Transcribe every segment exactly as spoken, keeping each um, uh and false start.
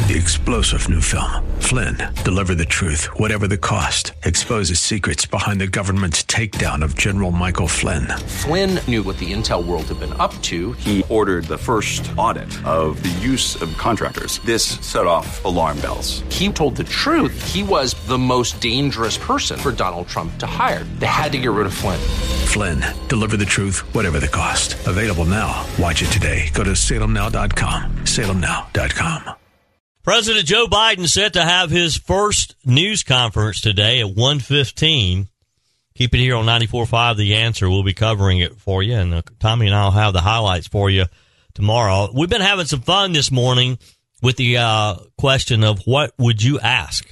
the explosive new film, Flynn, Deliver the Truth, Whatever the Cost, exposes secrets behind the government's takedown of General Michael Flynn. Flynn knew what the intel world had been up to. He ordered the first audit of the use of contractors. This set off alarm bells. He told the truth. He was the most dangerous person for Donald Trump to hire. They had to get rid of Flynn. Flynn, Deliver the Truth, Whatever the Cost. Available now. Watch it today. Go to salem now dot com. salem now dot com. President Joe Biden set to have his first news conference today at one fifteen. Keep it here on ninety-four point five The Answer. We'll be covering it for you, and uh, Tommy and I will have the highlights for you tomorrow. We've been having some fun this morning with the uh, question of what would you ask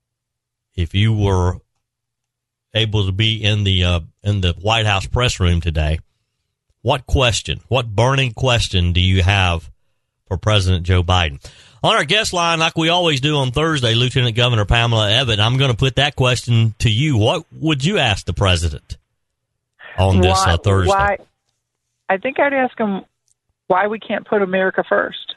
if you were able to be in the uh, in the White House press room today. What question, what burning question do you have for President Joe Biden? On our guest line, like we always do on Thursday, Lieutenant Governor Pamela Evan, I'm going to put that question to you. What would you ask the president on this why, uh, Thursday? Why, I think I'd ask him why we can't put America first.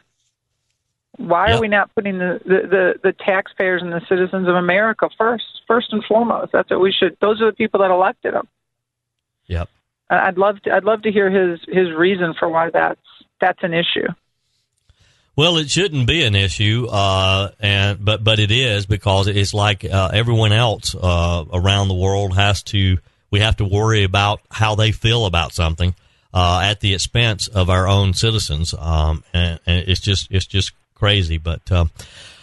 Why yep. are we not putting the, the, the, the taxpayers and the citizens of America first, first and foremost? That's what we should. Those are the people that elected him. Yep. I'd love to. I'd love to hear his his reason for why that's that's an issue. Well, it shouldn't be an issue, uh, and but but it is, because it's like uh, everyone else uh, around the world has to. We have to worry about how they feel about something uh, at the expense of our own citizens, um, and, and it's just it's just crazy. But um,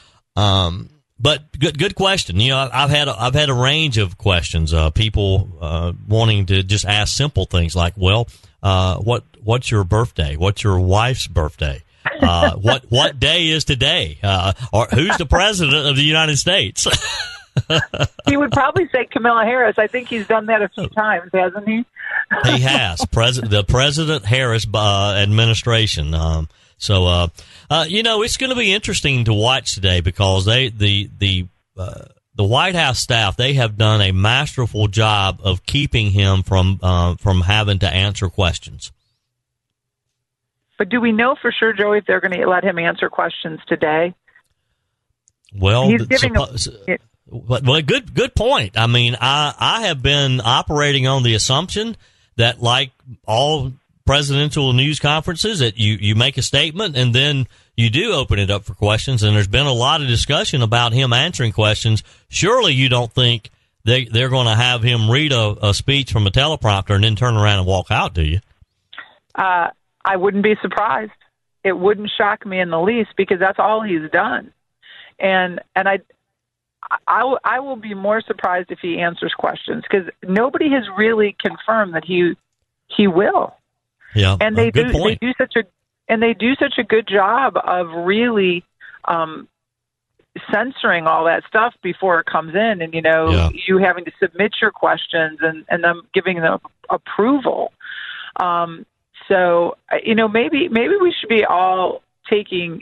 um, but good good question. You know, I've had a, I've had a range of questions. Uh, people uh, wanting to just ask simple things like, well, uh, what what's your birthday? What's your wife's birthday? Uh, what what day is today? Uh, or who's the president of the United States? He would probably say Kamala Harris. I think he's done that a few times, hasn't he? He has. President the President Harris uh, administration. Um, so uh, uh, you know, it's going to be interesting to watch today, because they the the uh, the White House staff, they have done a masterful job of keeping him from uh, from having to answer questions. But do we know for sure, Joey, if they're going to let him answer questions today? Well, he's giving suppo- a, well, good good point. I mean, I, I have been operating on the assumption that, like all presidential news conferences, that you, you make a statement and then you do open it up for questions. And there's been a lot of discussion about him answering questions. Surely you don't think they, they're going to have him read a, a speech from a teleprompter and then turn around and walk out, do you? Uh I wouldn't be surprised. It wouldn't shock me in the least, because that's all he's done. And and I, I, I will be more surprised if he answers questions, because nobody has really confirmed that he he will. Yeah, and they do point. they do such a and they do such a good job of really um, censoring all that stuff before it comes in, and you know yeah. you having to submit your questions and and them giving them approval. Um, So, you know, maybe maybe we should be all taking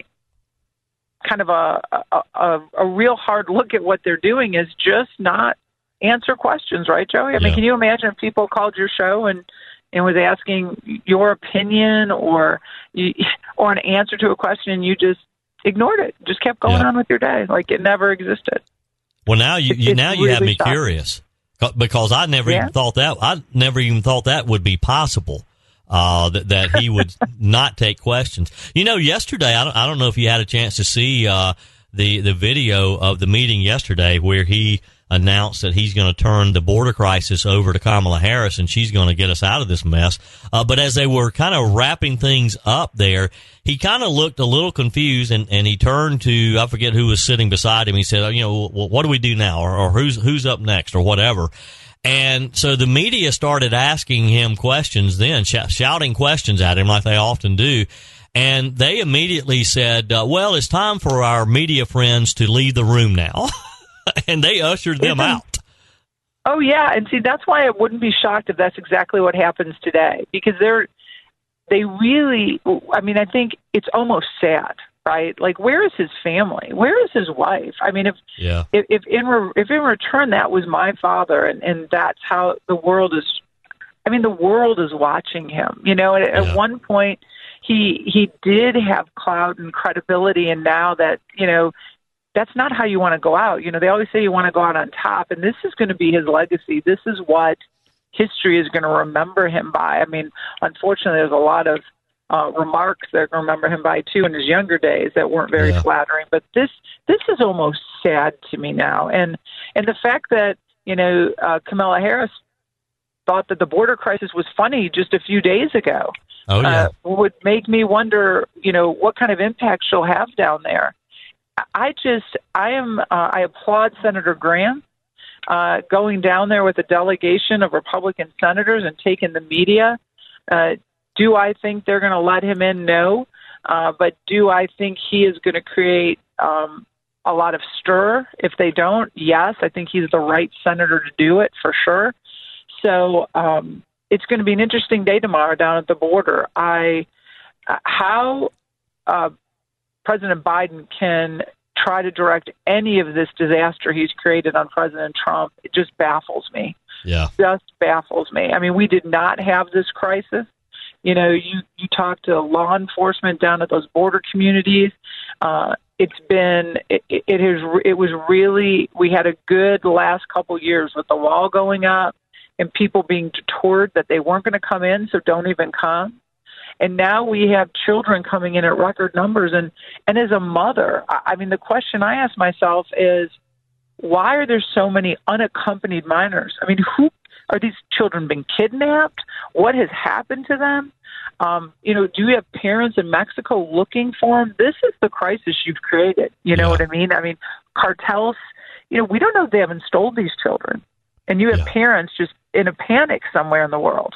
kind of a, a a real hard look at what they're doing, is just not answer questions, right, Joey? I yeah. mean, can you imagine if people called your show and, and was asking your opinion or you, or an answer to a question, and you just ignored it, just kept going yeah. on with your day like it never existed? Well, now you, you now you really have me shocking. curious, because I never yeah. even thought that I never even thought that would be possible. Uh, that, that he would not take questions. You know, yesterday, I don't, I don't know if you had a chance to see uh, the, the video of the meeting yesterday where he announced that he's going to turn the border crisis over to Kamala Harris and she's going to get us out of this mess. Uh, but as they were kind of wrapping things up there, he kind of looked a little confused, and, and he turned to, I forget who was sitting beside him. He said, you know, well, what do we do now? Or, or who's, who's up next or whatever. And so the media started asking him questions then, sh- shouting questions at him like they often do. And they immediately said, uh, well, it's time for our media friends to leave the room now. And they ushered them Isn't, out. Oh, yeah. And see, that's why I wouldn't be shocked if that's exactly what happens today. Because they're, they really, I mean, I think it's almost sad. Right? Like, where is his family? Where is his wife? I mean, if yeah. if, if in re, if in return that was my father, and, and that's how the world is. I mean, the world is watching him. You know, at, yeah. at one point he he did have clout and credibility, and now that, you know, that's not how you want to go out. You know, they always say you want to go out on top, and this is going to be his legacy. This is what history is going to remember him by. I mean, unfortunately, there's a lot of uh, remarks they're going to remember him by, too, in his younger days that weren't very yeah. flattering. But this this is almost sad to me now. And, and the fact that, you know, uh, Kamala Harris thought that the border crisis was funny just a few days ago oh, yeah. uh, would make me wonder, you know, what kind of impact she'll have down there. I just, I am, uh, I applaud Senator Graham uh, going down there with a delegation of Republican senators and taking the media. Uh, do I think they're going to let him in? No. Uh, but do I think he is going to create um, a lot of stir if they don't? Yes, I think he's the right senator to do it for sure. So um, it's going to be an interesting day tomorrow down at the border. I uh, how uh, President Biden can try to direct any of this disaster he's created on President Trump, it just baffles me. Yeah, just baffles me. I mean, we did not have this crisis. You know, you you talk to law enforcement down at those border communities. Uh, it's been it, it has it was really we had a good last couple years with the wall going up and people being detoured that they weren't going to come in, so don't even come. And now we have children coming in at record numbers. And, and as a mother, I mean, the question I ask myself is, why are there so many unaccompanied minors? I mean, who are these children being kidnapped? What has happened to them? Um, you know, do you have parents in Mexico looking for them? This is the crisis you've created. You know yeah. what I mean? I mean, cartels, you know, we don't know if they haven't stole these children. And you have yeah. parents just in a panic somewhere in the world.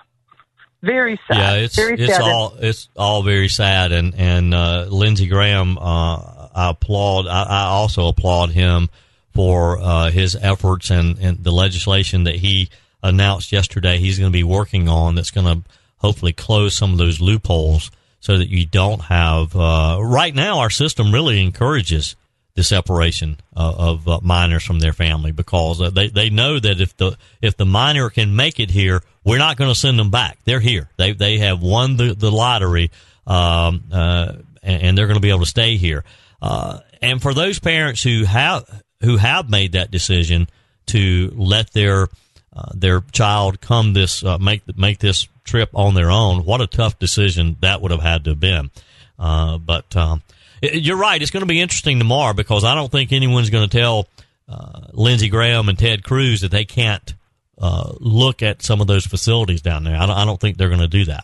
Very sad. Yeah, it's very it's sad. all it's all very sad, and and uh, Lindsey Graham, uh, I applaud. I, I also applaud him for uh, his efforts and, and the legislation that he announced yesterday. He's going to be working on that's going to hopefully close some of those loopholes so that you don't have. Uh, right now, our system really encourages the separation uh, of uh, minors from their family because uh, they they know that if the if the minor can make it here, we're not going to send them back. They're here. They they have won the the lottery, um, uh, and, and they're going to be able to stay here. Uh, and for those parents who have who have made that decision to let their uh, their child come this uh, make make this trip on their own, what a tough decision that would have had to have been. Uh, but um, you're right. It's going to be interesting tomorrow because I don't think anyone's going to tell uh, Lindsey Graham and Ted Cruz that they can't uh, look at some of those facilities down there. I don't, I don't think they're going to do that.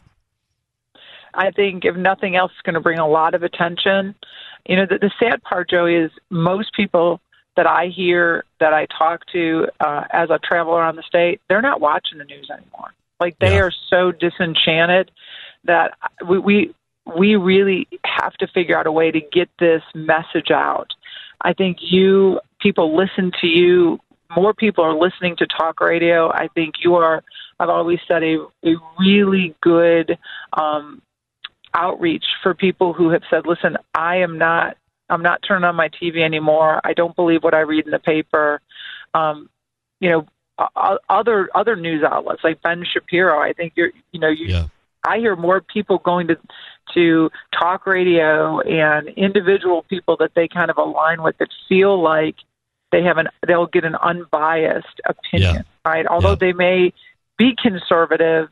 I think if nothing else, it's going to bring a lot of attention. You know, the, the sad part, Joey, is most people that I hear, that I talk to uh, as I travel around the state, they're not watching the news anymore. Like they yeah. are so disenchanted that we, we we really have to figure out a way to get this message out. I think you people listen to you. More people are listening to talk radio. I think you are, I've always said, a, a really good um, outreach for people who have said, listen, I am not, I'm not turning on my T V anymore. I don't believe what I read in the paper. Um, you know, uh, other other news outlets like Ben Shapiro. I think you're, you know, you. Yeah. I hear more people going to to talk radio and individual people that they kind of align with that feel like they have an they'll get an unbiased opinion, yeah. right? Although yeah. they may be conservative,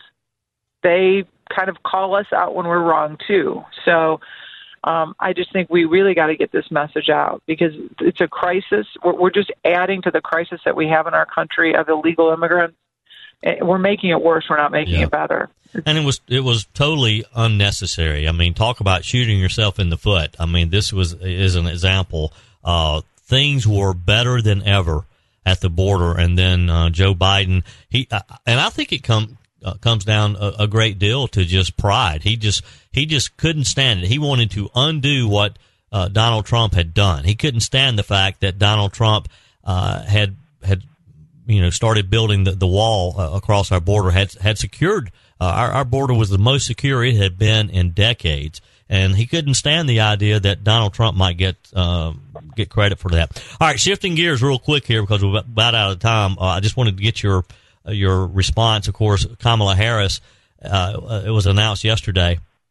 they kind of call us out when we're wrong too. So um, I just think we really got to get this message out because it's a crisis. We're, we're just adding to the crisis that we have in our country of illegal immigrants. We're making it worse. We're not making yeah. it better. And it was it was totally unnecessary. I mean, talk about shooting yourself in the foot. I mean, this was is an example. Uh, things were better than ever at the border, and then uh, Joe Biden. He uh, and I think it come uh, comes down a, a great deal to just pride. He just he just couldn't stand it. He wanted to undo what uh, Donald Trump had done. He couldn't stand the fact that Donald Trump uh, had had. you know, started building the, the wall uh, across our border, had had secured, uh, our, our border was the most secure it had been in decades. And he couldn't stand the idea that Donald Trump might get uh, get credit for that. All right, shifting gears real quick here because we're about out of time. Uh, I just wanted to get your uh, your response. Of course, Kamala Harris, uh, it was announced yesterday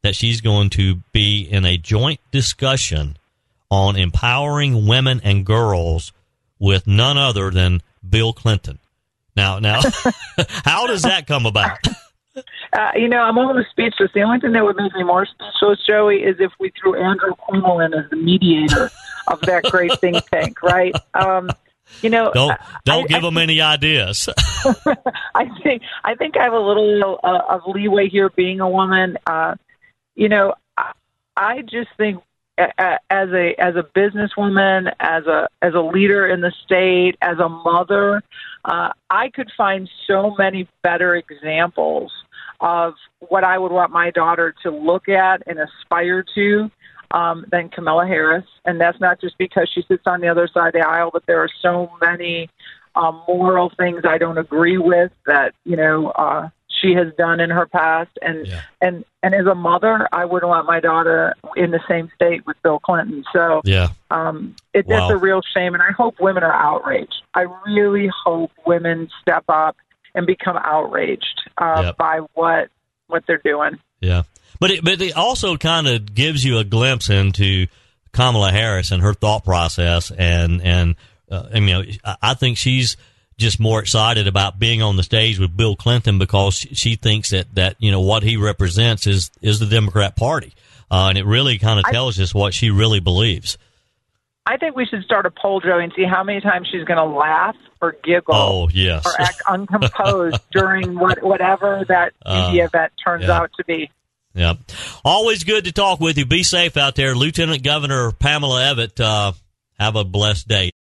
that she's going to be in a joint discussion on empowering women and girls with none other than Bill Clinton. Now, now, how does that come about? Uh, you know, I'm almost speechless. The only thing that would make me more speechless, Joey, is if we threw Andrew Cuomo in as the mediator of that great think tank, right? Um, you know, don't don't I, give I, them any ideas. I think I think I have a little uh, of leeway here, being a woman. Uh, you know, I, I just think uh, as a as a businesswoman, as a as a leader in the state, as a mother, uh, I could find so many better examples of what I would want my daughter to look at and aspire to um, than Kamala Harris. And that's not just because she sits on the other side of the aisle, but there are so many um, moral things I don't agree with that, you know, uh, she has done in her past. And, yeah. and, and as a mother, I wouldn't want my daughter in the same state with Bill Clinton. So yeah. um, it, wow. it's a real shame. And I hope women are outraged. I really hope women step up and become outraged uh, yep. by what what they're doing. Yeah, but it, but it also kind of gives you a glimpse into Kamala Harris and her thought process, and and uh, I mean, I think she's just more excited about being on the stage with Bill Clinton because she thinks that, that you know what he represents is is the Democrat Party, uh, and it really kind of tells I, us what she really believes. I think we should start a poll, Joey, and see how many times she's going to laugh or giggle oh, yes. or act uncomposed during what, whatever that media uh, event turns yeah. out to be. Yeah. Always good to talk with you. Be safe out there. Lieutenant Governor Pamela Evette, uh, have a blessed day.